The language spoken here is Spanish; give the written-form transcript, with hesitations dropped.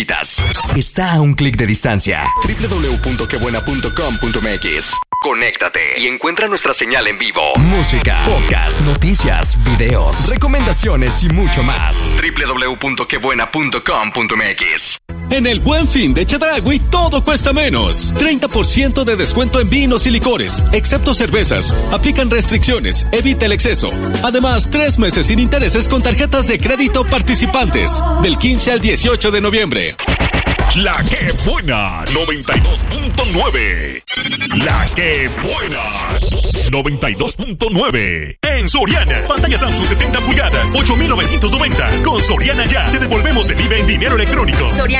Está a un clic de distancia. www.quebuena.com.mx. Conéctate y encuentra nuestra señal en vivo. Música, podcast, noticias, videos, recomendaciones y mucho más. www.quebuena.com.mx. En el Buen Fin de Chedraui todo cuesta menos. 30% de descuento en vinos y licores, excepto cervezas. Aplican restricciones, evita el exceso. Además, 3 meses sin intereses con tarjetas de crédito participantes. Del 15 al 18 de noviembre. La que buena, 92.9. La que buena, 92.9. En Soriana, pantalla Samsung 70 pulgadas, 8,990. Con Soriana ya, te devolvemos el IVA en dinero electrónico. Soriana.